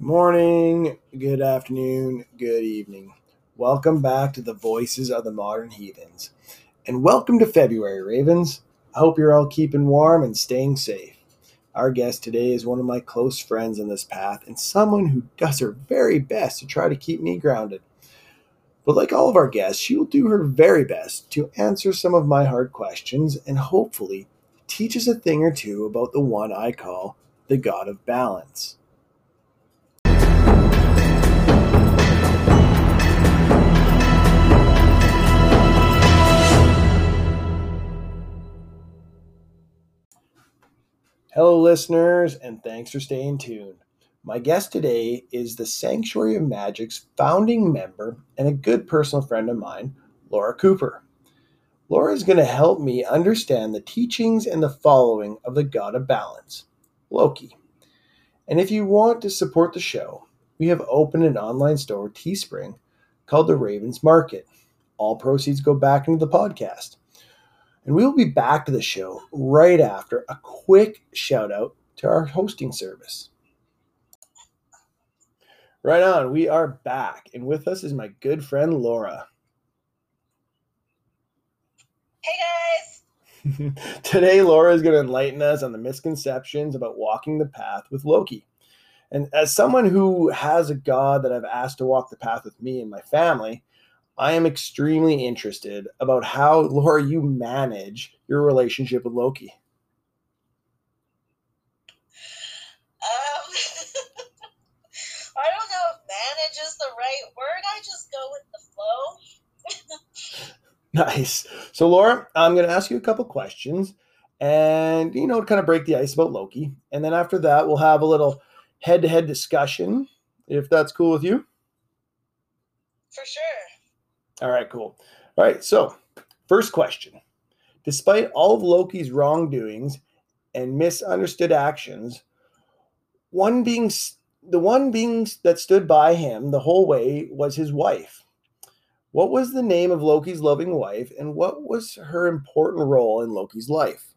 Morning, good afternoon, good evening. Welcome back to the Voices of the Modern Heathens. And welcome to February, Ravens. I hope you're all keeping warm and staying safe. Our guest today is one of my close friends on this path and someone who does her very best to try to keep me grounded. But like all of our guests, she will do her very best to answer some of my hard questions and hopefully teach us a thing or two about the one I call the God of Balance. Hello, listeners, and thanks for staying tuned. My guest today is the Sanctuary of Magic's founding member and a good personal friend of mine, Laura Cooper. Laura is going to help me understand the teachings and the following of the God of Balance, Loki. And if you want to support the show, we have opened an online store, Teespring, called the Ravens Market. All proceeds go back into the podcast. And we will be back to the show right after a quick shout out to our hosting service. Right on, we are back, and with us is my good friend Laura. Hey guys! Today, Laura is going to enlighten us on the misconceptions about walking the path with Loki. And as someone who has a god that I've asked to walk the path with me and my family, I am extremely interested about how, Laura, you manage your relationship with Loki. I don't know if manage is the right word. I just go with the flow. Nice. So, Laura, I'm going to ask you a couple questions and, to kind of break the ice about Loki. And then after that, we'll have a little head-to-head discussion, if that's cool with you. For sure. All right, cool. All right, so first question. Despite all of Loki's wrongdoings and misunderstood actions, the one being that stood by him the whole way was his wife. What was the name of Loki's loving wife, and what was her important role in Loki's life?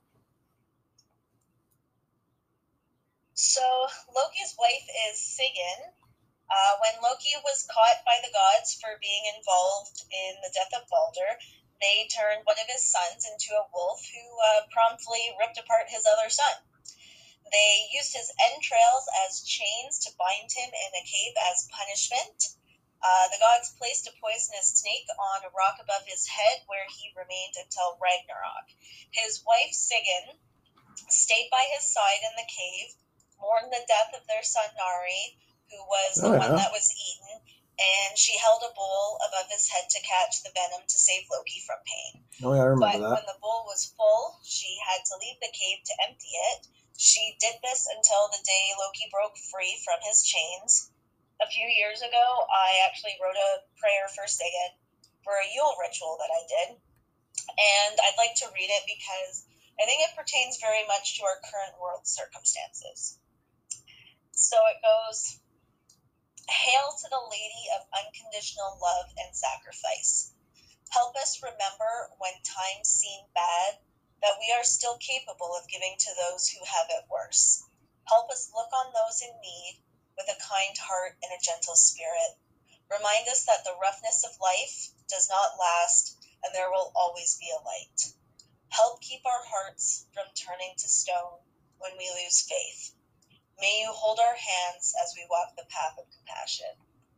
So, Loki's wife is Sigyn. When Loki was caught by the gods for being involved in the death of Balder, they turned one of his sons into a wolf who promptly ripped apart his other son. They used his entrails as chains to bind him in a cave as punishment. The gods placed a poisonous snake on a rock above his head where he remained until Ragnarok. His wife, Sigyn, stayed by his side in the cave, mourned the death of their son Nari, who was the one that was eaten, and she held a bowl above his head to catch the venom to save Loki from pain. Oh, yeah, I remember that. When the bowl was full, she had to leave the cave to empty it. She did this until the day Loki broke free from his chains. A few years ago, I actually wrote a prayer for Sigyn for a Yule ritual that I did, and I'd like to read it because I think it pertains very much to our current world circumstances. So it goes, Hail to the Lady of Unconditional Love and Sacrifice. Help us remember when times seem bad that we are still capable of giving to those who have it worse. Help us look on those in need with a kind heart and a gentle spirit. Remind us that the roughness of life does not last and there will always be a light. Help keep our hearts from turning to stone when we lose faith. May you hold our hands as we walk the path of compassion.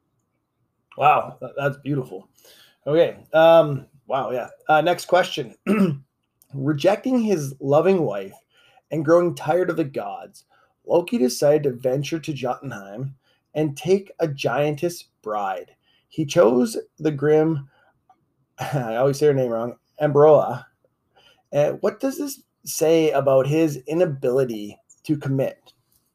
Wow, that's beautiful. Okay. Wow, yeah. Next question. Rejecting his loving wife and growing tired of the gods, Loki decided to venture to Jotunheim and take a giantess bride. He chose the grim, I always say her name wrong, Ambroa. What does this say about his inability to commit?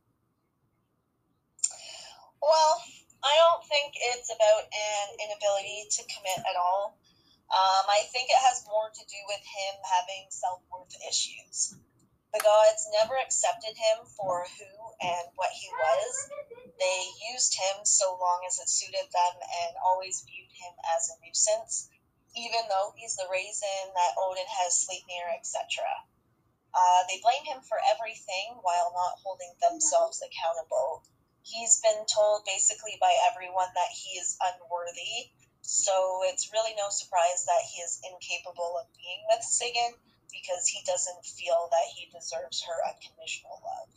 Well, I don't think it's about an inability to commit at all. I think it has more to do with him having self-worth issues. The gods never accepted him for who and what he was. They used him so long as it suited them and always viewed him as a nuisance, even though he's the reason that Odin has Sleipnir, etc. They blame him for everything while not holding themselves accountable. He's been told basically by everyone that he is unworthy. So it's really no surprise that he is incapable of being with Sigyn because he doesn't feel that he deserves her unconditional love.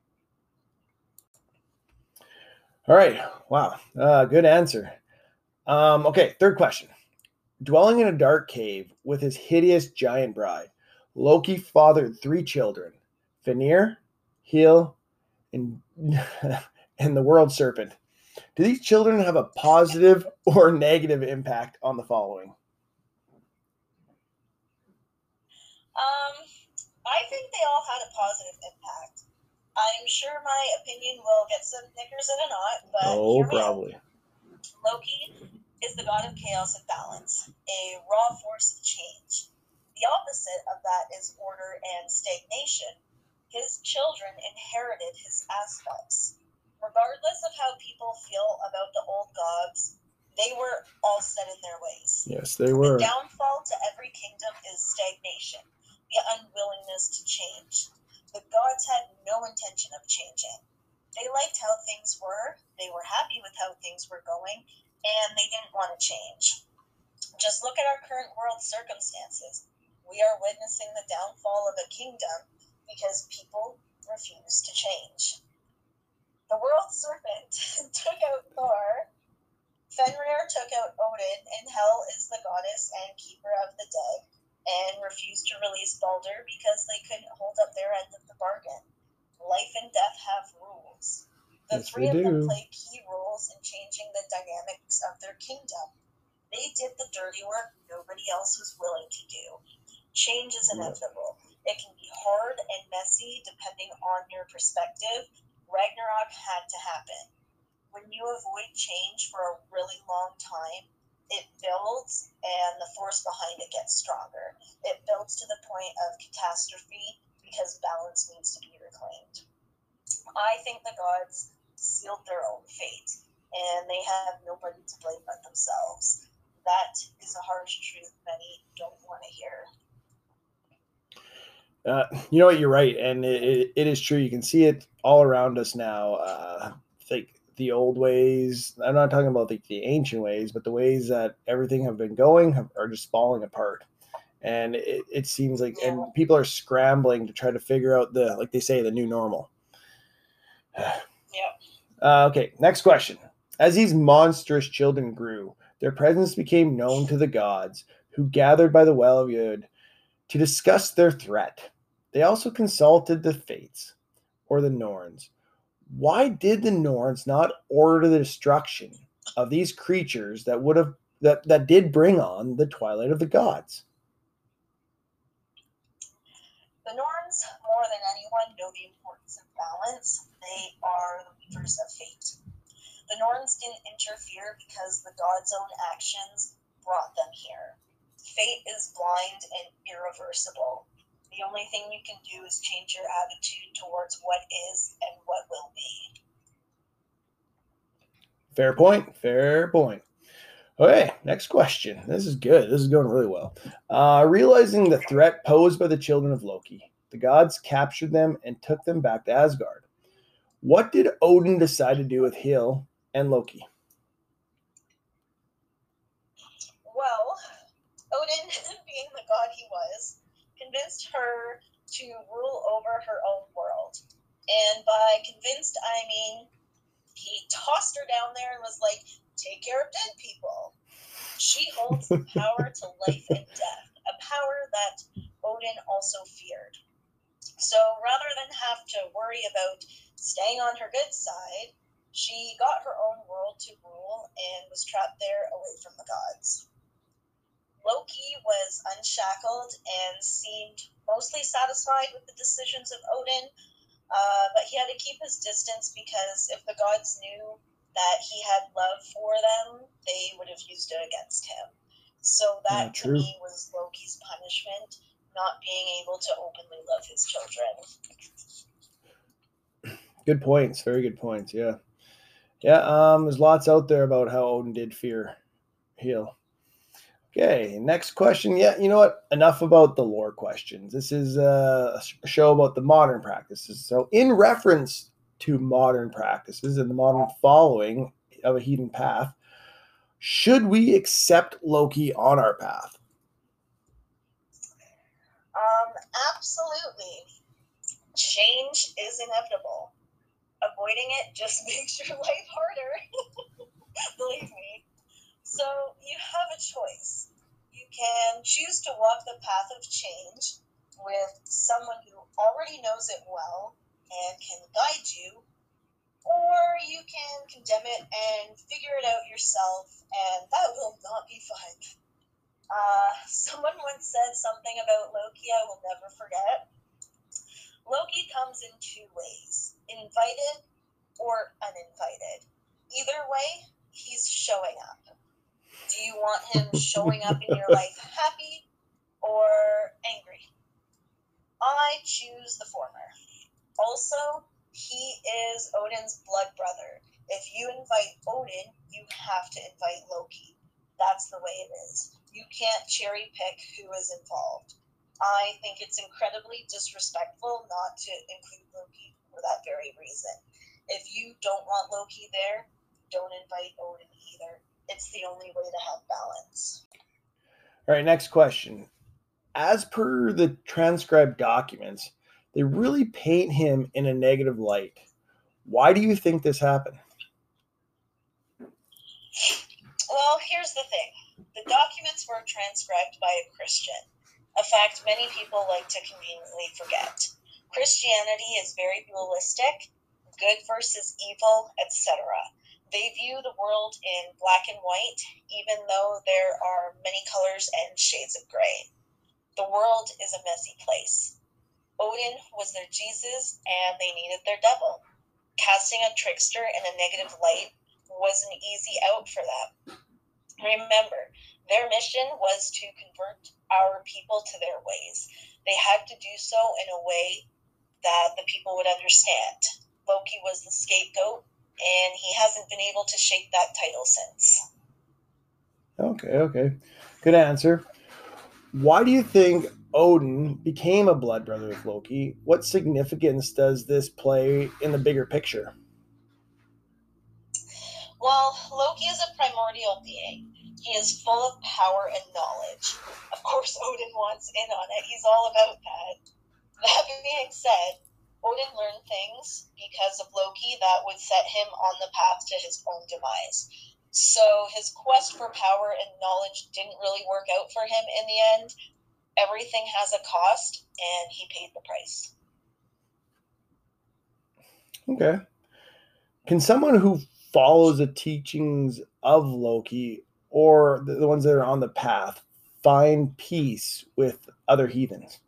All right. Wow. Good answer. Okay, third question. Dwelling in a dark cave with his hideous giant bride, Loki fathered 3 children: Fenrir, Hel, and, and the world serpent. Do these children have a positive or negative impact on the following? I think they all had a positive impact. I'm sure my opinion will get some knickers in a knot, but hear me probably. out. Loki is the god of chaos and balance, a raw force of change. The opposite of that is order and stagnation. His children inherited his aspects. Regardless of how people feel about the old gods, they were all set in their ways. Yes, they were. The downfall to every kingdom is stagnation, the unwillingness to change. The gods had no intention of changing. They liked how things were, they were happy with how things were going, and they didn't want to change. Just look at our current world circumstances. We are witnessing the downfall of a kingdom because people refuse to change. The world serpent took out Thor, Fenrir took out Odin, and Hel is the goddess and keeper of the dead, and refused to release Balder because they couldn't hold up their end of the bargain. Life and death have rules. The Yes, 3 they of them do. play key roles in changing the dynamics of their kingdom. They did the dirty work nobody else was willing to do. Change is inevitable. It can be hard and messy depending on your perspective. Ragnarok had to happen. When you avoid change for a really long time, it builds and the force behind it gets stronger. It builds to the point of catastrophe because balance needs to be reclaimed. I think the gods sealed their own fate, and they have nobody to blame but themselves. That is a harsh truth many don't want to hear. You know what? You're right, and it is true. You can see it all around us now. Like the old ways. I'm not talking about the ancient ways, but the ways that everything have been going are just falling apart. And it seems like, Yeah. and people are scrambling to try to figure out the, like they say, the new normal. Yeah. Okay, next question. As these monstrous children grew, their presence became known to the gods, who gathered by the well of Yod to discuss their threat. They also consulted the Fates, or the Norns. Why did the Norns not order the destruction of these creatures that did bring on the twilight of the gods? The Norns, more than anyone, know the importance of balance. They are the weavers of fate. The Norns didn't interfere because the gods' own actions brought them here. Fate is blind and irreversible. The only thing you can do is change your attitude towards what is and what will be. Fair point. Fair point. Okay, next question. This is good. This is going really well. Realizing the threat posed by the children of Loki, the gods captured them and took them back to Asgard. What did Odin decide to do with Hel and Loki? Well, Odin, being the god he was, convinced her to rule over her own world. And by convinced, I mean he tossed her down there and was like, take care of dead people. She holds the power to life and death, a power that Odin also feared. So rather than have to worry about staying on her good side, she got her own world to rule and was trapped there away from the gods. Loki was unshackled and seemed mostly satisfied with the decisions of Odin, but he had to keep his distance because if the gods knew that he had love for them, they would have used it against him. So that to me was Loki's punishment, not being able to openly love his children. Good points. Very good points. Yeah. Yeah. There's lots out there about how Odin did fear Hel. Okay, next question. Yeah, you know what? Enough about the lore questions. This is a show about the modern practices. So, in reference to modern practices and the modern following of a heathen path, should we accept Loki on our path? Absolutely. Change is inevitable. Avoiding it just makes your life harder. Believe me. So you have a choice. You can choose to walk the path of change with someone who already knows it well and can guide you, or you can condemn it and figure it out yourself, and that will not be fun. Someone once said something about Loki I will never forget. Loki comes in two ways, invited or uninvited. Either way, he's showing up. Do you want him showing up in your life happy or angry? I choose the former. Also, he is Odin's blood brother. If you invite Odin, you have to invite Loki. That's the way it is. You can't cherry pick who is involved. I think it's incredibly disrespectful not to include Loki for that very reason. If you don't want Loki there, don't invite Odin either. It's the only way to have balance. All right, next question. As per the transcribed documents, they really paint him in a negative light. Why do you think this happened? Well, here's the thing. The documents were transcribed by a Christian, a fact many people like to conveniently forget. Christianity is very dualistic, good versus evil, etc. They view the world in black and white, even though there are many colors and shades of gray. The world is a messy place. Odin was their Jesus, and they needed their devil. Casting a trickster in a negative light was an easy out for them. Remember, their mission was to convert our people to their ways. They had to do so in a way that the people would understand. Loki was the scapegoat, and he hasn't been able to shake that title since. Okay. Good answer. Why do you think Odin became a blood brother of Loki? What significance does this play in the bigger picture? Well, Loki is a primordial being. He is full of power and knowledge. Of course, Odin wants in on it. He's all about that. That being said, Odin learned things because of Loki that would set him on the path to his own demise. So his quest for power and knowledge didn't really work out for him in the end. Everything has a cost, and he paid the price. Okay. Can someone who follows the teachings of Loki or the ones that are on the path find peace with other heathens?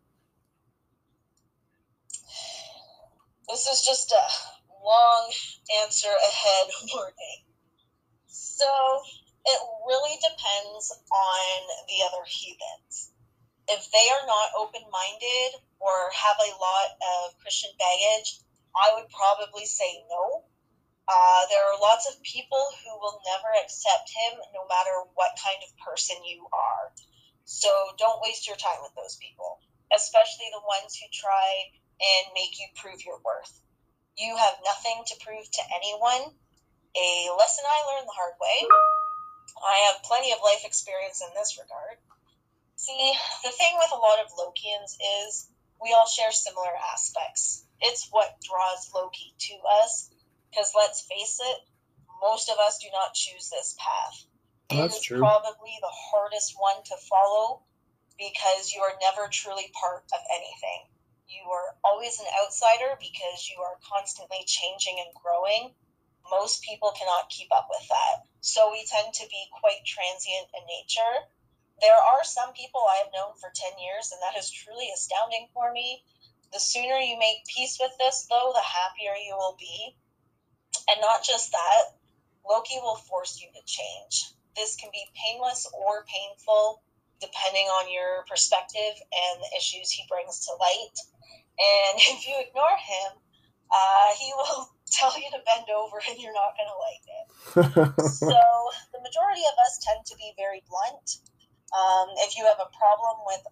This is just a long answer ahead warning. So it really depends on the other heathens. If they are not open-minded or have a lot of Christian baggage, I would probably say no. There are lots of people who will never accept him no matter what kind of person you are. So don't waste your time with those people, especially the ones who try and make you prove your worth. You have nothing to prove to anyone. A lesson I learned the hard way. I have plenty of life experience in this regard. See, the thing with a lot of Lokians is we all share similar aspects. It's what draws Loki to us, because let's face it, most of us do not choose this path. That's it is true. Probably the hardest one to follow because you are never truly part of anything. You are always an outsider because you are constantly changing and growing. Most people cannot keep up with that. So we tend to be quite transient in nature. There are some people I have known for 10 years, and that is truly astounding for me. The sooner you make peace with this, though, the happier you will be. And not just that, Loki will force you to change. This can be painless or painful, depending on your perspective and the issues he brings to light. And if you ignore him, he will tell you to bend over and you're not going to like it. So the majority of us tend to be very blunt. If you have a problem with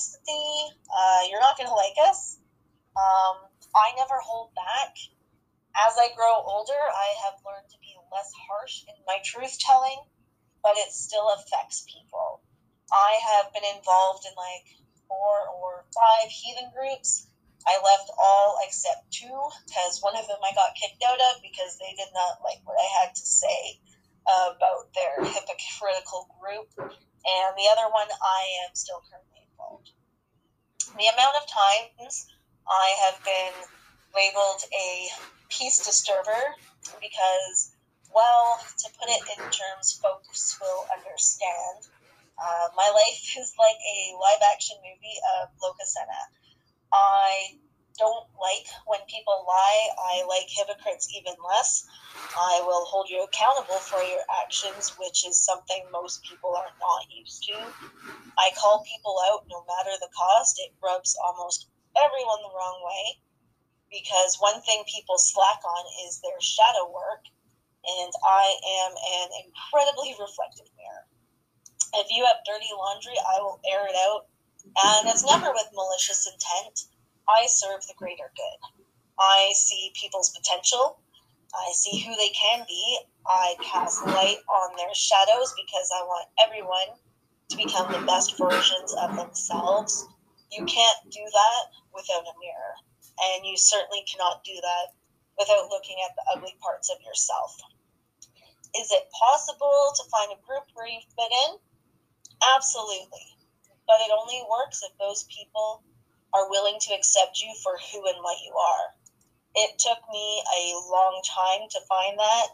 honesty, you're not going to like us. I never hold back. As I grow older, I have learned to be less harsh in my truth telling, but it still affects people. I have been involved in like 4 or 5 heathen groups. I left all except 2 because one of them I got kicked out of because they did not like what I had to say about their hypocritical group. And the other one I am still currently involved. The amount of times I have been labeled a peace disturber because, well, to put it in terms folks will understand, my life is like a live-action movie of Locusena. I don't like when people lie. I like hypocrites even less. I will hold you accountable for your actions, which is something most people are not used to. I call people out no matter the cost. It rubs almost everyone the wrong way because one thing people slack on is their shadow work, and I am an incredibly reflective mirror. If you have dirty laundry, I will air it out, and it's never with malicious intent. I serve the greater good. I see people's potential. I see who they can be. I cast light on their shadows because I want everyone to become the best versions of themselves. You can't do that without a mirror, and you certainly cannot do that without looking at the ugly parts of yourself. Is it possible to find a group where you fit in? Absolutely. But it only works if those people are willing to accept you for who and what you are. It took me a long time to find that.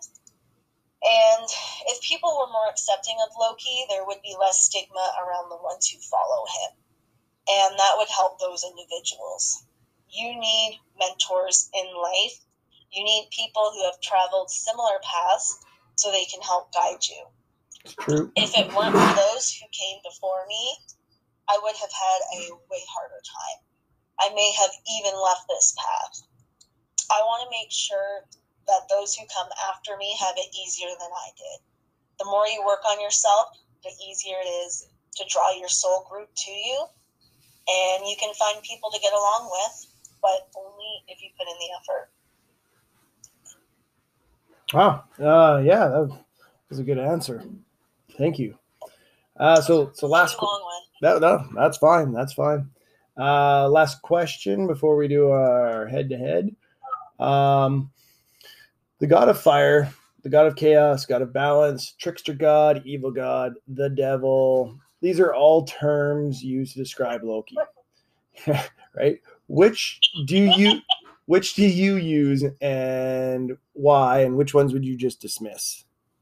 And if people were more accepting of Loki, there would be less stigma around the ones who follow him. And that would help those individuals. You need mentors in life. You need people who have traveled similar paths so they can help guide you. It's true. If it weren't for those who came before me, I would have had a way harder time. I may have even left this path. I want to make sure that those who come after me have it easier than I did. The more you work on yourself, the easier it is to draw your soul group to you. And you can find people to get along with, but only if you put in the effort. Wow. Yeah, that was a good answer. Thank you. So last that's fine. That's fine. Last question before we do our head-to-head. The god of fire, the god of chaos, god of balance, trickster god, evil god, the devil. These are all terms used to describe Loki. Right? Which do you use and why, and which ones would you just dismiss?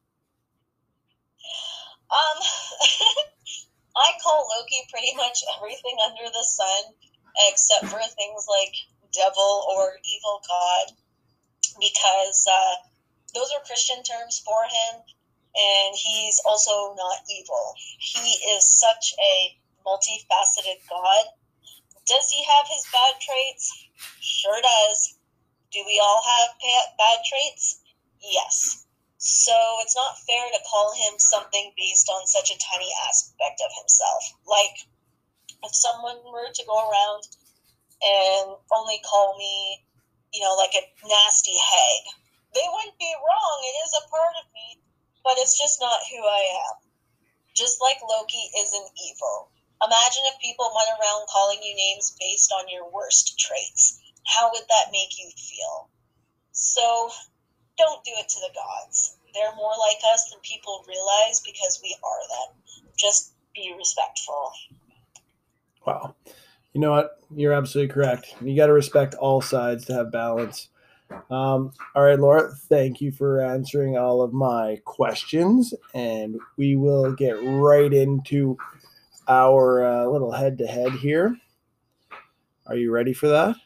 I call Loki pretty much everything under the sun except for things like devil or evil god, because those are Christian terms for him, and he's also not evil. He is such a multifaceted god. Does he have his bad traits? Sure does. Do we all have bad traits? Yes. So it's not fair to call him something based on such a tiny aspect of himself. Like, if someone were to go around and only call me, like a nasty hag, they wouldn't be wrong. It is a part of me, but it's just not who I am. Just like Loki isn't evil. Imagine if people went around calling you names based on your worst traits. How would that make you feel? So don't do it to the gods. They're more like us than people realize because we are them. Just be respectful. Wow. You know what? You're absolutely correct. You got to respect all sides to have balance. All right, Laura, thank you for answering all of my questions, and we will get right into our little head-to-head here. Are you ready for that?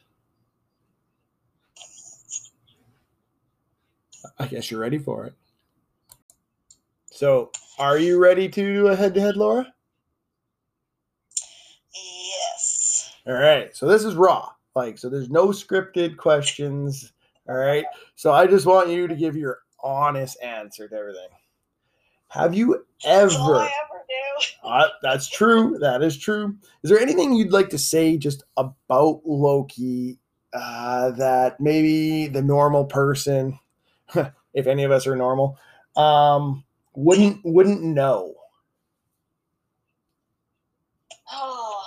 I guess you're ready for it. So, are you ready to do a head-to-head, Laura? Yes. All right. So this is raw. So there's no scripted questions. All right. So I just want you to give your honest answer to everything. Have you ever? That's all I ever do. That's true. That is true. Is there anything you'd like to say just about Loki that maybe the normal person, if any of us are normal, wouldn't know? Oh,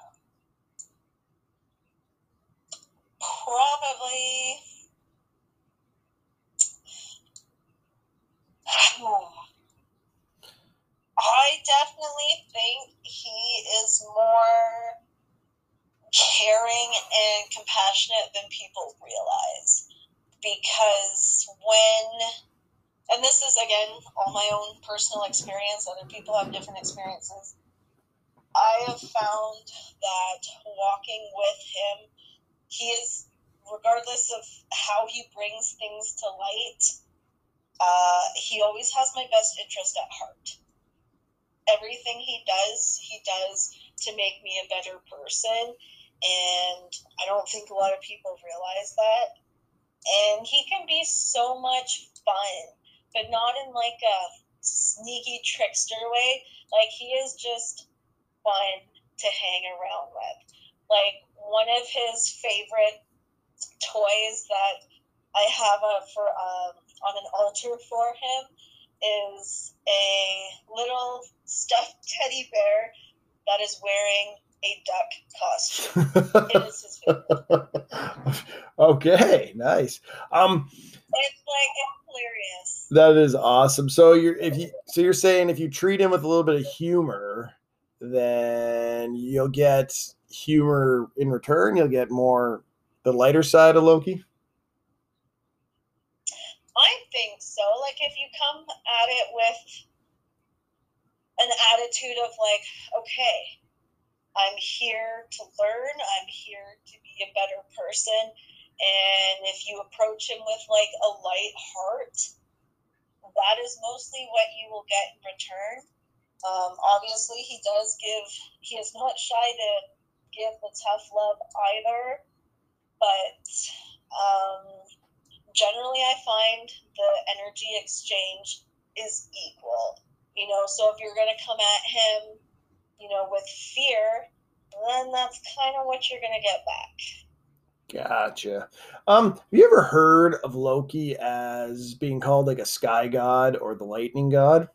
probably. I definitely think he is more caring and compassionate than people realize. Because and this is again all my own personal experience, other people have different experiences. I have found that walking with him, he is, regardless of how he brings things to light, he always has my best interest at heart. Everything he does to make me a better person, and I don't think a lot of people realize that. And he can be so much fun, but not in like a sneaky trickster way. Like, he is just fun to hang around with. Like, one of his favorite toys that I have on an altar for him is a little stuffed teddy bear that is wearing a duck costume. It is his favorite. Okay, nice. It's hilarious. That is awesome. So you're saying if you treat him with a little bit of humor, then you'll get humor in return. You'll get more the lighter side of Loki. I think so. Like, if you come at it with an attitude of like, okay, I'm here to learn, I'm here to be a better person, and if you approach him with like a light heart, that is mostly what you will get in return. Obviously, he is not shy to give the tough love either, but generally I find the energy exchange is equal. So if you're going to come at him, with fear, then that's kind of what you're going to get back. Gotcha. Have you ever heard of Loki as being called like a sky god or the lightning god?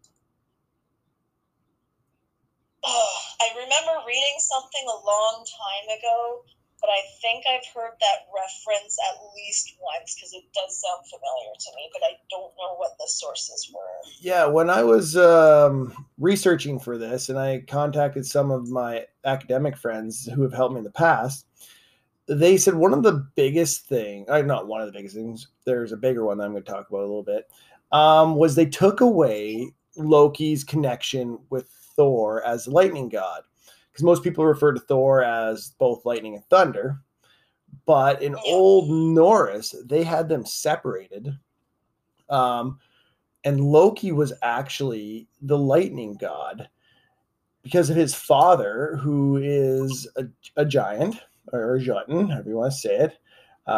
Oh, I remember reading something a long time ago, but I think I've heard that reference at least once because it does sound familiar to me, but I don't know what the sources were. Yeah, when I was researching for this and I contacted some of my academic friends who have helped me in the past, they said one of the biggest thing, not one of the biggest things, there's a bigger one that I'm going to talk about a little bit, was they took away Loki's connection with Thor as the lightning god. Because most people refer to Thor as both lightning and thunder. But in Old Norse, they had them separated. And Loki was actually the lightning god because of his father, who is a giant, or a Jotun, however you want to say it.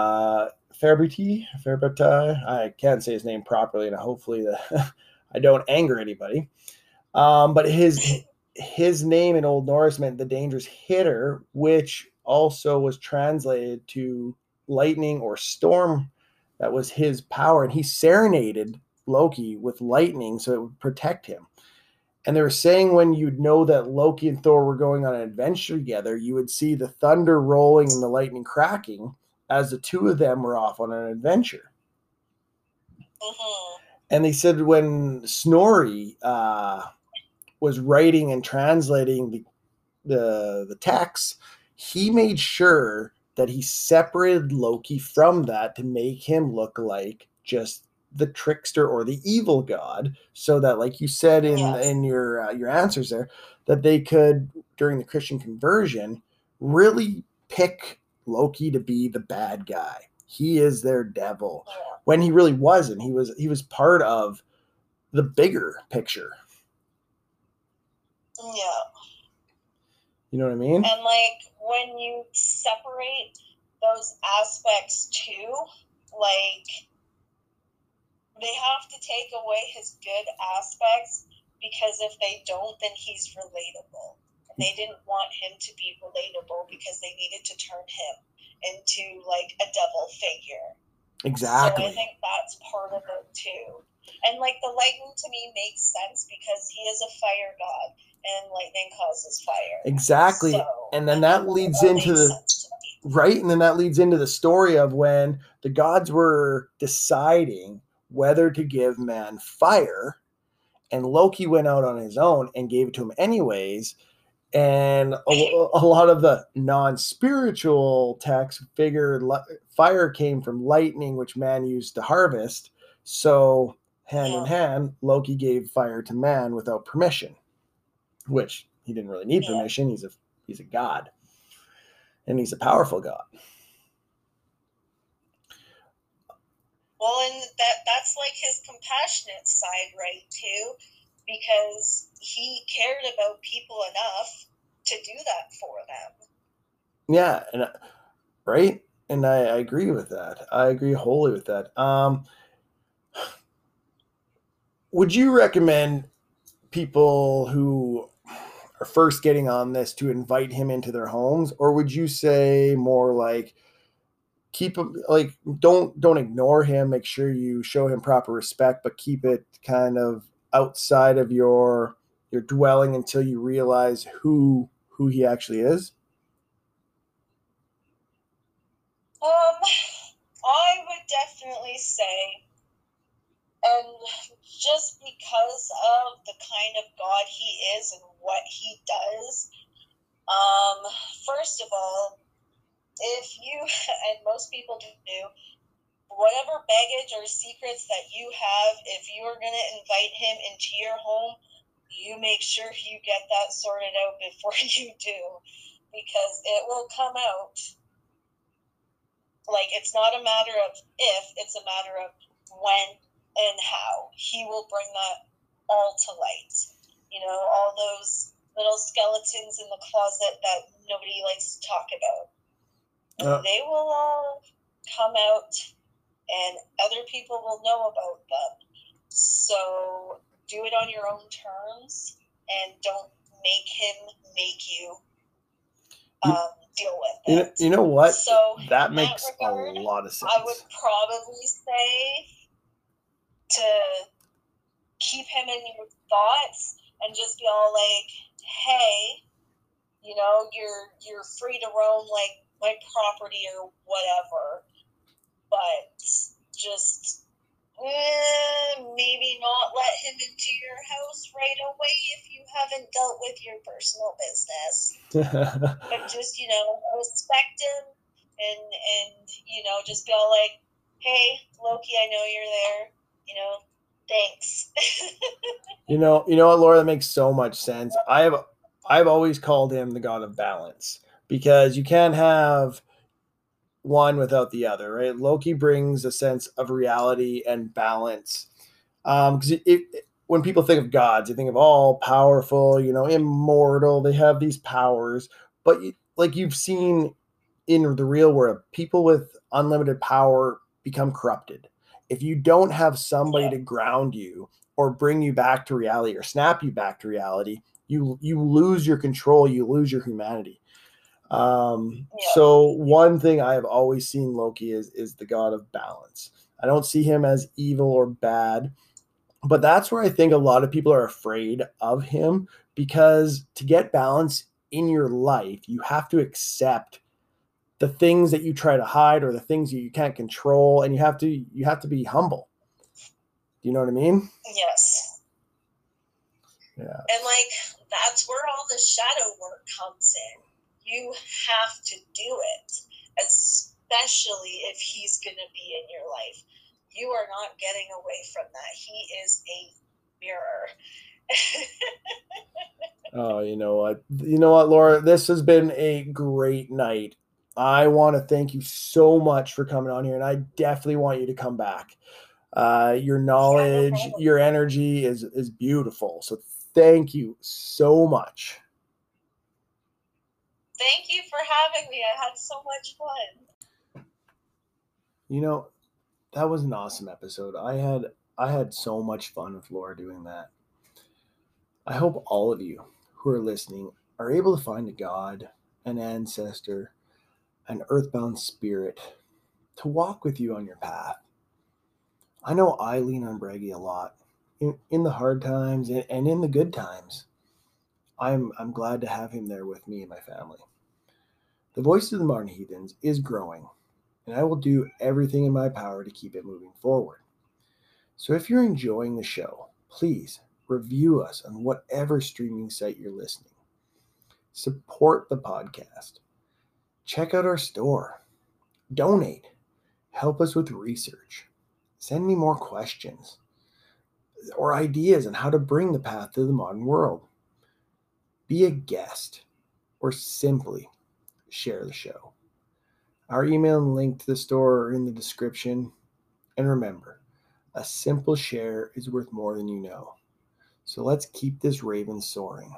Farbati, I can't say his name properly, and hopefully I don't anger anybody. But his name in Old Norse meant the dangerous hitter, which also was translated to lightning or storm. That was his power, and he serenaded Loki with lightning so it would protect him. And they were saying when you'd know that Loki and Thor were going on an adventure together, you would see the thunder rolling and the lightning cracking as the two of them were off on an adventure. Mm-hmm. And they said when Snorri was writing and translating the text, he made sure that he separated Loki from that to make him look like just the trickster or the evil god, so that, like you said in your answers there, that they could, during the Christian conversion, really pick Loki to be the bad guy. He is their devil, when he really wasn't. He was part of the bigger picture. Yeah. You know what I mean? And like, when you separate those aspects too, like, they have to take away his good aspects, because if they don't, then he's relatable. And they didn't want him to be relatable because they needed to turn him into like a devil figure. Exactly. So I think that's part of it too. And like the lightning to me makes sense because he is a fire god and lightning causes fire. Exactly. So, and then that leads into the right, and then that leads into the story of when the gods were deciding whether to give man fire, and Loki went out on his own and gave it to him anyways. And a lot of the non-spiritual texts figured fire came from lightning, which man used to harvest. So hand in hand, Loki gave fire to man without permission, which he didn't really need permission. He's a god, and he's a powerful god. Well, and that's like his compassionate side, right, too, because he cared about people enough to do that for them. Yeah, and right, and I agree with that. I agree wholly with that. Would you recommend people who are first getting on this to invite him into their homes, or would you say more like keep him, like don't ignore him, make sure you show him proper respect, but keep it kind of outside of your dwelling until you realize who he actually is? I would definitely say, and just because of the kind of God he is and what he does, first of all, if you, and most people do, whatever baggage or secrets that you have, if you're going to invite him into your home, you make sure you get that sorted out before you do, because it will come out. Like, it's not a matter of if, it's a matter of when and how. He will bring that all to light. You know, all those little skeletons in the closet that nobody likes to talk about. They will all come out, and other people will know about them. So do it on your own terms, and don't make him make you deal with it. You know what? So that makes a lot of sense. I would probably say to keep him in your thoughts and just be all like, hey, you know, you're free to roam like my property or whatever, but just maybe not let him into your house right away if you haven't dealt with your personal business. But just, you know, respect him and you know, just be all like, hey, Loki, I know you're there, you know, thanks. you know what, Laura, that makes so much sense. I've always called him the god of balance, because you can't have one without the other, right? Loki brings a sense of reality and balance. Because when people think of gods, they think of all powerful, you know, immortal. They have these powers, but like you've seen in the real world, people with unlimited power become corrupted. If you don't have somebody to ground you or bring you back to reality or snap you back to reality, you lose your control, you lose your humanity. So one thing I have always seen Loki is the god of balance. I don't see him as evil or bad, but that's where I think a lot of people are afraid of him, because to get balance in your life, you have to accept the things that you try to hide or the things that you can't control, and you have to be humble. Do you know what I mean? Yes. Yeah. And like, that's where all the shadow work comes in. You have to do it, especially if he's going to be in your life. You are not getting away from that. He is a mirror. Oh, you know what, Laura, this has been a great night. I want to thank you so much for coming on here, and I definitely want you to come back. Your knowledge, your energy is beautiful. So thank you so much. Thank you for having me. I had so much fun. You know, that was an awesome episode. I had so much fun with Laura doing that. I hope all of you who are listening are able to find a God, an ancestor, an earthbound spirit to walk with you on your path. I know I lean on Breggy a lot in the hard times and in the good times. I'm glad to have him there with me and my family. The Voice of the Modern Heathens is growing, and I will do everything in my power to keep it moving forward. So if you're enjoying the show, please review us on whatever streaming site you're listening. Support the podcast. Check out our store. Donate. Help us with research. Send me more questions or ideas on how to bring the path to the modern world. Be a guest or simply share the show. Our email and link to the store are in the description. And remember, a simple share is worth more than you know. So let's keep this raven soaring.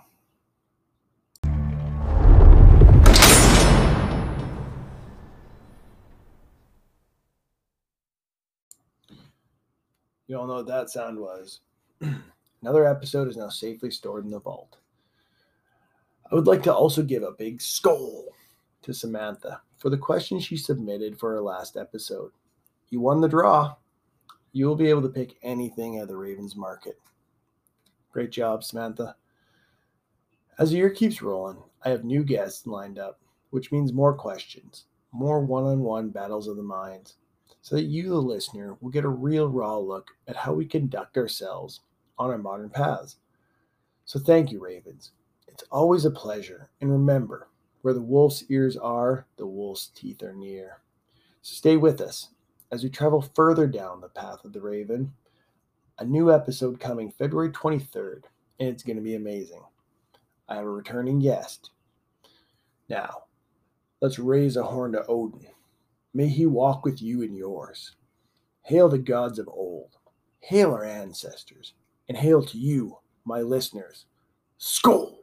You all know what that sound was. Another episode is now safely stored in the vault. I would like to also give a big skull to Samantha for the question she submitted for her last episode. You won the draw. You will be able to pick anything at the Ravens market. Great job, Samantha. As the year keeps rolling, I have new guests lined up, which means more questions, more one-on-one battles of the minds, so that you, the listener, will get a real raw look at how we conduct ourselves on our modern paths. So thank you, Ravens. It's always a pleasure, and remember, where the wolf's ears are, the wolf's teeth are near. So stay with us as we travel further down the path of the Raven. A new episode coming February 23rd, and it's going to be amazing. I have a returning guest. Now, let's raise a horn to Odin. May he walk with you and yours. Hail the gods of old. Hail our ancestors. And hail to you, my listeners. Skål!